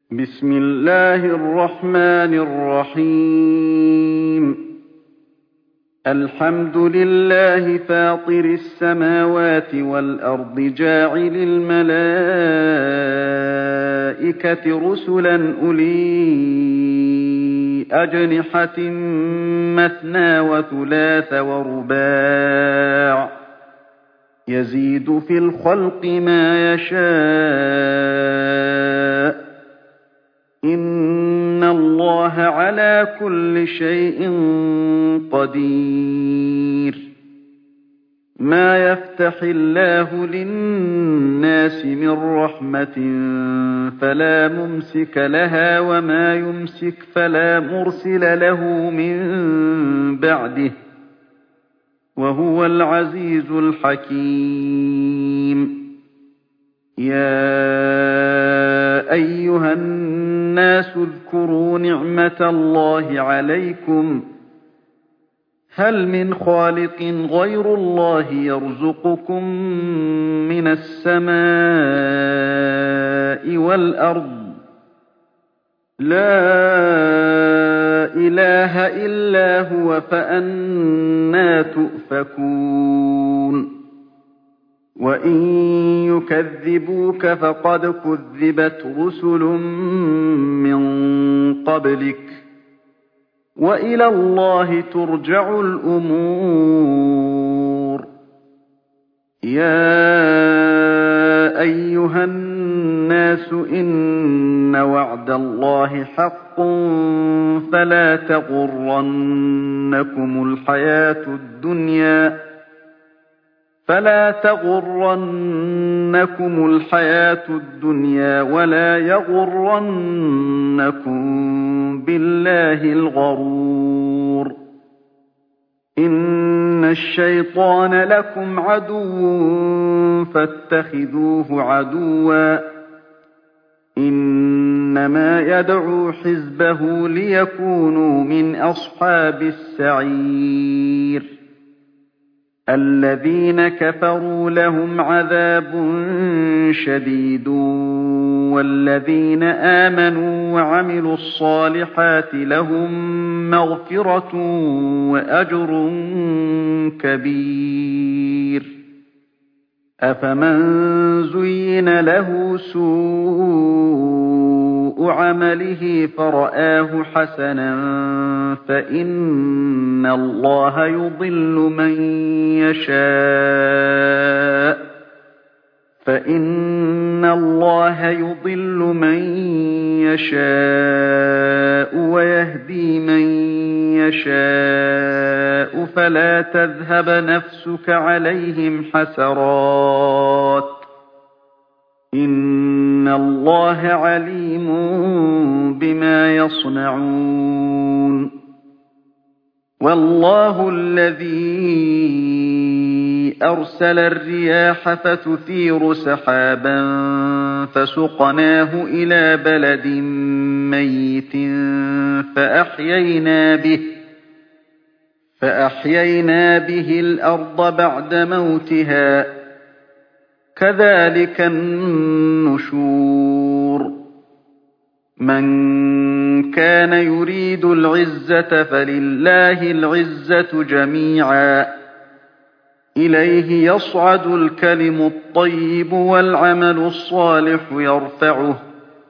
بسم الله الرحمن الرحيم. الحمد لله فاطر السماوات والأرض جاعل الملائكة رسلا أولي أجنحة مثنى وثلاث ورباع يزيد في الخلق ما يشاء إن الله على كل شيء قدير. ما يفتح الله للناس من رحمة فلا ممسك لها وما يمسك فلا مرسل له من بعده وهو العزيز الحكيم. يا أيها الناس اذكروا نعمة الله عليكم هل من خالق غير الله يرزقكم من السماء والأرض لا إله إلا هو فأنى تؤفكون. وإن يكذبوك فقد كذبت رسل من قبلك وإلى الله ترجع الأمور. يا أيها الناس إن وعد الله حق فلا تغرنكم الحياة الدنيا ولا يغرنكم بالله الغرور. إن الشيطان لكم عدو فاتخذوه عدوا إنما يدعو حزبه ليكونوا من أصحاب السعير. الذين كفروا لهم عذاب شديد والذين آمنوا وعملوا الصالحات لهم مغفرة وأجر كبير. أفمن زين له سوء عمله فرآه حسنا فإن الله يضل من يشاء ويهدي من يشاء فلا تذهب نفسك عليهم حسرات إن الله عليم بما يصنعون. والله الذي أرسل الرياح فتثير سحابا فسقناه إلى بلد ميت فأحيينا به الأرض بعد موتها كذلك النشور. من كان يريد العزة فلله العزة جميعا إليه يصعد الكلم الطيب والعمل الصالح يرفعه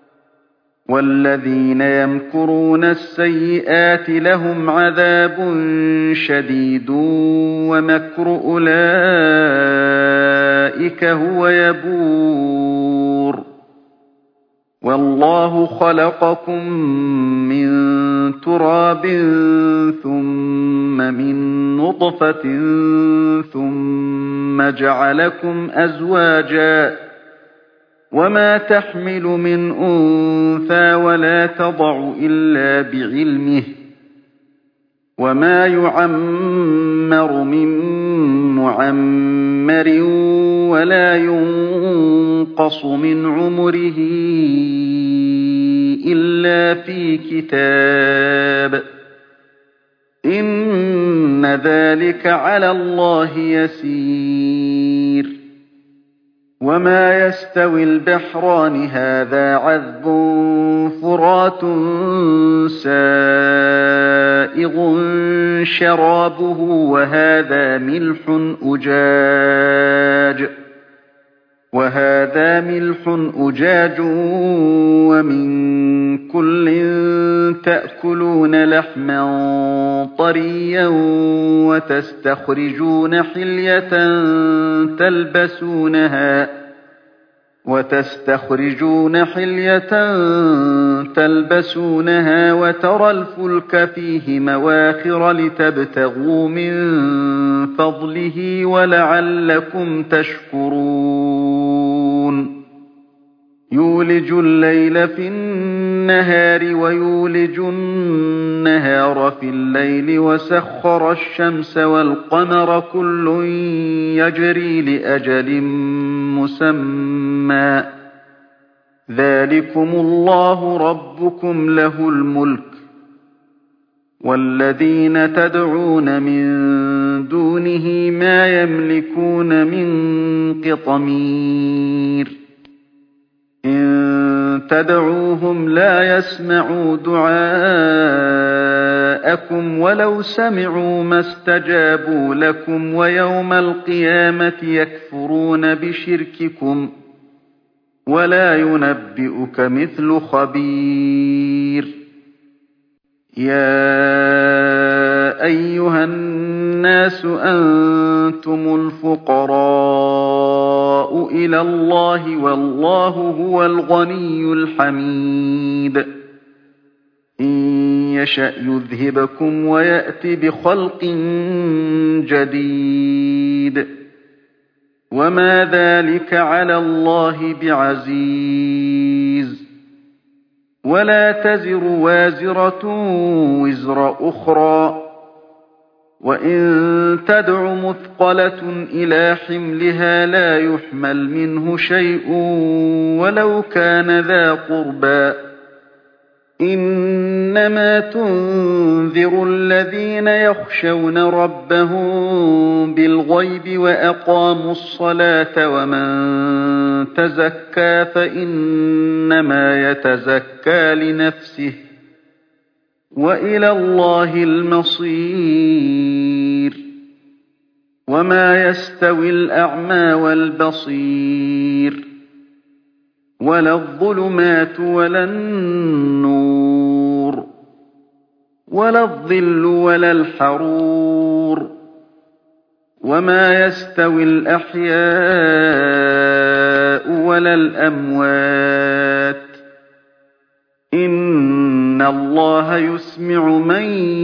والذين يمكرون السيئات لهم عذاب شديد ومكر أولئك هو يبور. والله خلقكم من تراب ثم من نطفة ثم جعلكم أزواجا وما تحمل من أنثى ولا تضع إلا بعلمه وما يعمر من معمر ولا ينقص من عمره إلا في كتاب إن ذلك على الله يسير. وما يستوي البحران هذا عذب فرات سائغ شرابه وهذا ملح أجاج ومن كل تأكلون لحما طريا وتستخرجون حلية تلبسونها وترى الفلك فيه مواخر لتبتغوا من فضله ولعلكم تشكرون يولج الليل في النهار ويولج النهار في الليل وسخر الشمس والقمر كل يجري لأجل مسمى ذلكم الله ربكم له الملك والذين تدعون من دونه ما يملكون من قطمير إن تدعوهم لا يسمعوا دعاءكم ولو سمعوا ما استجابوا لكم ويوم القيامة يكفرون بشرككم ولا ينبئك مثل خبير يا أيها الناس أنتم الفقراء إلى الله والله هو الغني الحميد إن يشأ يذهبكم ويأت بخلق جديد وما ذلك على الله بعزيز ولا تزر وازرة وزر أخرى وإن تدع مثقلة إلى حملها لا يحمل منه شيء ولو كان ذا قربى إنما تنذر الذين يخشون ربهم بالغيب وأقاموا الصلاة ومن تزكى فإنما يتزكى لنفسه وإلى الله المصير وما يستوي الأعمى والبصير ولا الظلمات ولا النور ولا الظل ولا الحرور وما يستوي الأحياء ولا الأموات إن الله يسمع من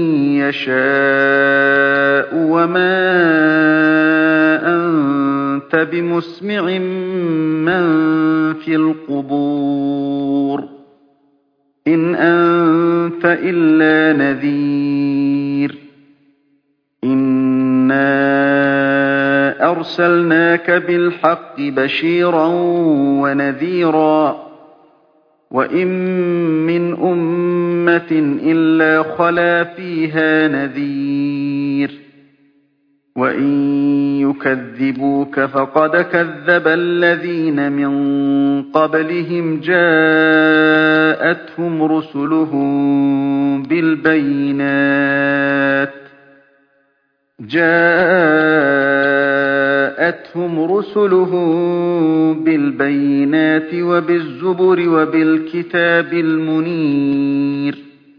يشاء وما أنت بمسمع من في القبور إن أنت إلا نذير إنا أرسلناك بالحق بشيرا ونذيرا وإن من أمة إلا خلا فيها نذير وإن يكذبوك فقد كذب الذين من قبلهم جاءتهم رسلهم بالبينات وبالزبر وبالكتاب المنير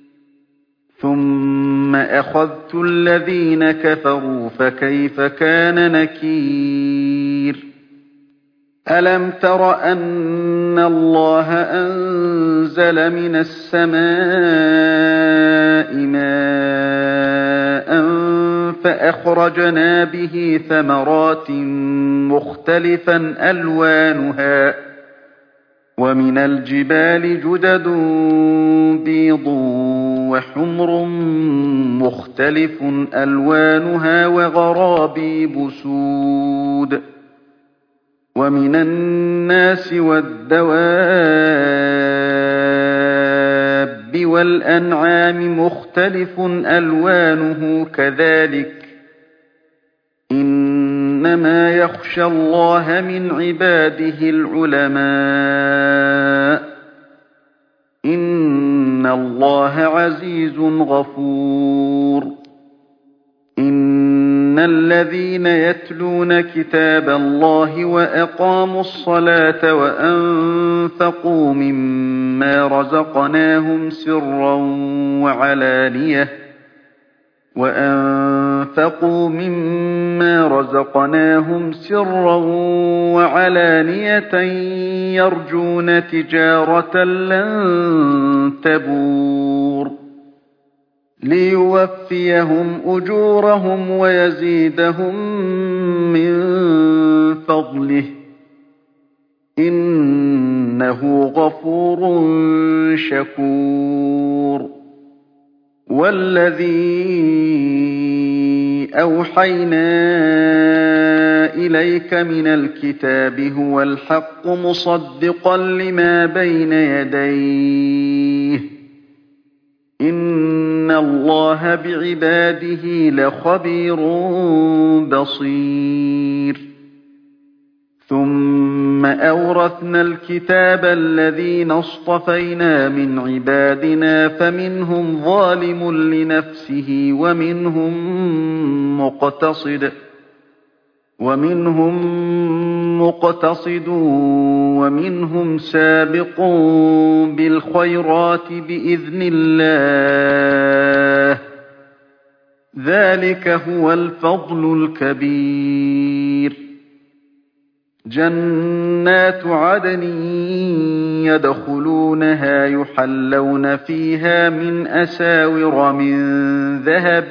ثم أخذت الذين كفروا فكيف كان نكير ألم تر أن الله أنزل من السماء ماء فأخرجنا به ثمرات مختلفا ألوانها ومن الجبال جدد بيض وحمر مختلف ألوانها وغرابيب سود ومن الناس والدواب والأنعام مختلف ألوانه كذلك إنما يخشى الله من عباده العلماء إِنَّ اللَّهَ عَزِيزٌ غَفُورٌ إِنَّ الَّذِينَ يَتْلُونَ كِتَابَ اللَّهِ وَأَقَامُوا الصَّلَاةَ وَأَنفَقُوا مِمَّا رَزَقْنَاهُمْ سِرًّا وَعَلَانِيَةً يَرْجُونَ تِجَارَةً لَّن تَبُورَ لِيُوَفِّيَهُمْ أُجُورَهُمْ وَيَزِيدَهُم مِّن فَضْلِهِ ۚ إِنَّهُ غَفُورٌ شَكُورٌ وَالَّذِي أَوْحَيْنَا إِلَيْكَ مِنَ الْكِتَابِ هُوَ الْحَقُّ مُصَدِّقًا لِّمَا بَيْنَ يَدَيْهِ ۗ إِنَّ اللَّهَ بِعِبَادِهِ لَخَبِيرٌ بَصِيرٌ ثُمَّ أَوْرَثْنَا الْكِتَابَ الَّذِينَ اصْطَفَيْنَا مِنْ عِبَادِنَا فَمِنْهُمْ ظَالِمٌ لِّنَفْسِهِ وَمِنْهُم مُّقْتَصِدٌ وَمِنْهُمْ سَابِقٌ بِالْخَيْرَاتِ بِإِذْنِ اللَّهِ ۚ ذَٰلِكَ هُوَ الْفَضْلُ الْكَبِيرُ جَنَّاتُ عَدْنٍ يَدْخُلُونَهَا يُحَلَّوْنَ فِيهَا مِنْ أَسَاوِرَ مِن ذَهَبٍ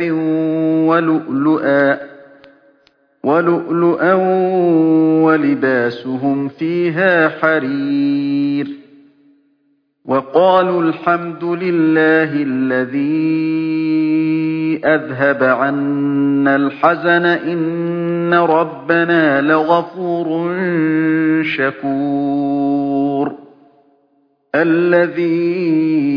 وَلُؤْلُؤًا وَلِبَاسُهُمْ فِيهَا حَرِيرٌ وَقَالُوا الْحَمْدُ لِلَّهِ الَّذِي أَذْهَبَ عَنَّا الْحَزَنَ إِنَّ رَبَّنَا لَغَفُورٌ شَكُورٌ الَّذِي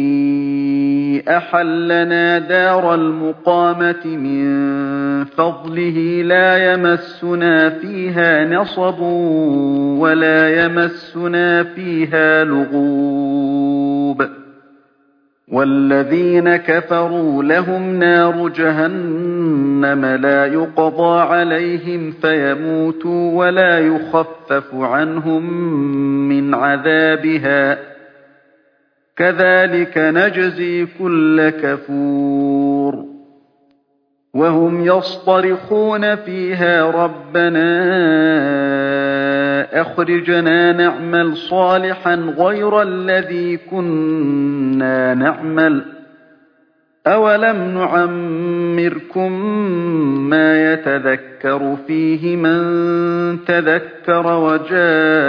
أَحَلَّنَا دَارَ الْمُقَامَةِ مِن فَضْلِهِ لَا يَمَسُّنَا فِيهَا نَصَبٌ وَلَا يَمَسُّنَا فِيهَا لُغُوبٌ وَالَّذِينَ كَفَرُوا لَهُمْ نَارُ جَهَنَّمَ لَا يُقْضَىٰ عَلَيْهِمْ فَيَمُوتُوا وَلَا يُخَفَّفُ عَنْهُم مِّنْ عَذَابِهَا ۚ كَذَٰلِكَ نَجْزِي كُلَّ كَفُورٍ وَهُمْ يَصْطَرِخُونَ فِيهَا رَبَّنَا أَخْرِجْنَا نَعْمَلْ صَالِحًا غَيْرَ الَّذِي كُنَّا نَعْمَلُ ۚ أَوَلَمْ نُعَمِّرْكُم مَّا يَتَذَكَّرُ فِيهِ مَن تَذَكَّرَ وَجَاءَكُمُ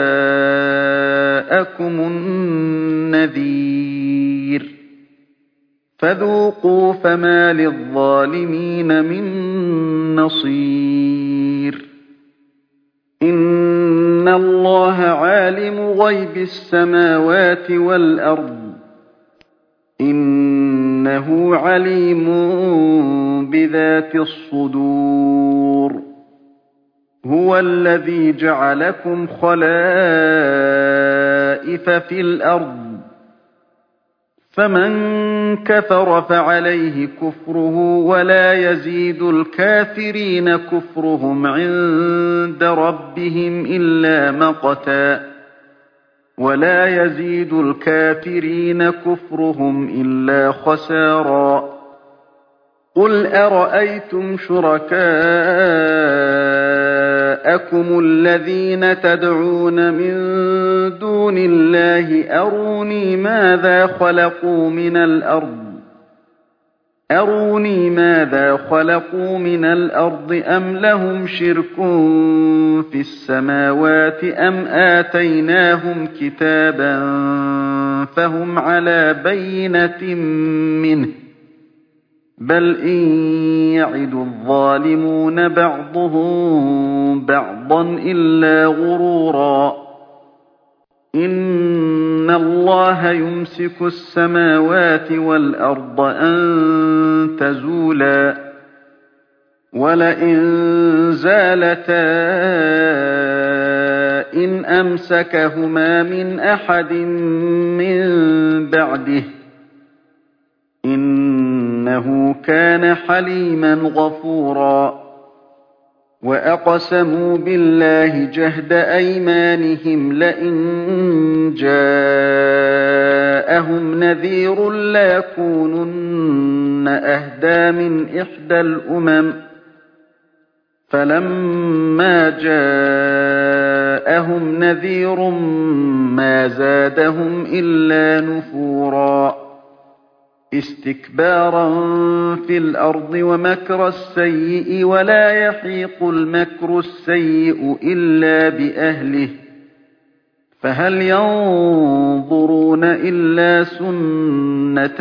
النَّذِيرُ ۖ فَذُوقُوا فَمَا لِلظَّالِمِينَ مِن نَّصِيرٍ إِنَّ اللَّهَ عَالِمُ غَيْبِ السَّمَاوَاتِ وَالْأَرْضِ ۚ إِنَّهُ عَلِيمٌ بِذَاتِ الصُّدُورِ هُوَ الَّذِي جَعَلَكُمْ خَلَائِفَ فِي الْأَرْضِ ۚ فَمَن كَفَرَ فَعَلَيْهِ كُفْرُهُ ۖ وَلَا يَزِيدُ الْكَافِرِينَ كُفْرُهُمْ عِندَ رَبِّهِمْ إِلَّا مَقْتًا ۖ وَلَا يَزِيدُ الْكَافِرِينَ كُفْرُهُمْ إِلَّا خَسَارًا قُلْ أَرَأَيْتُمْ شُرَكَاءَكُمُ الَّذِينَ تَدْعُونَ مِن دُونِ اللَّهِ أَرُونِي مَاذَا خَلَقُوا مِنَ الْأَرْضِ أَمْ لَهُمْ شِرْكٌ فِي السَّمَاوَاتِ أَمْ آتَيْنَاهُمْ كِتَابًا فَهُمْ عَلَىٰ بَيِّنَةٍ مِّنْهُ ۚ بَلْ إِن يَعِدُ الظَّالِمُونَ بَعْضُهُم بَعْضًا إِلَّا غُرُورًا إِنَّ اللَّهَ يُمْسِكُ السَّمَاوَاتِ وَالْأَرْضَ أَن تَزُولَا ۚ وَلَئِن زَالَتَا إِنْ أَمْسَكَهُمَا مِنْ أَحَدٍ مِّن بَعْدِهِ ۚ إنه كان حليما غفورا وأقسموا بالله جهد أيمانهم لئن جاءهم نذير ليكونن أهدى من إحدى الأمم فلما جاءهم نذير ما زادهم إلا نفورا استكبارا في الأرض ومكر السيء ولا يحيق المكر السيء إلا بأهله فهل ينظرون إلا سنة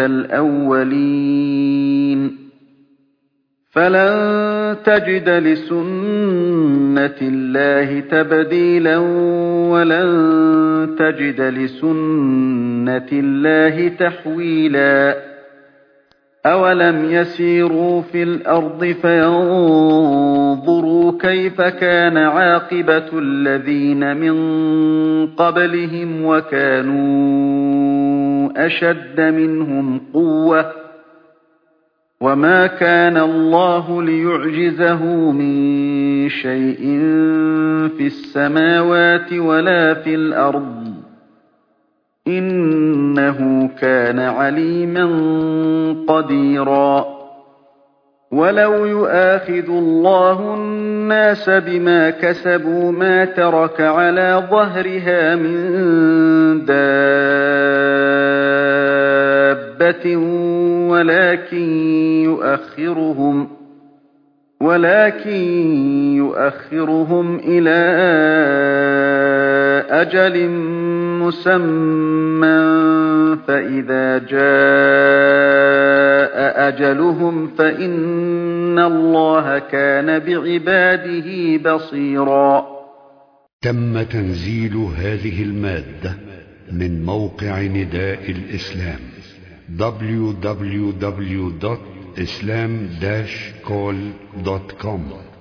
الأولين فلن تجد لسنة الله تبديلا ولن تجد لسنة الله تحويلا أولم يسيروا في الأرض فينظروا كيف كان عاقبة الذين من قبلهم وكانوا أشد منهم قوة وما كان الله ليعجزه من شيء في السماوات ولا في الأرض إنه كان عليما قديرا ولو يؤاخذ الله الناس بما كسبوا ما ترك على ظهرها من دابة ولكن يؤخرهم إلى أجل مسمى فإذا جاء أجلهم فإن الله كان بعباده بصيرا. تم تنزيل هذه المادة من موقع نداء الإسلام www.islam-call.com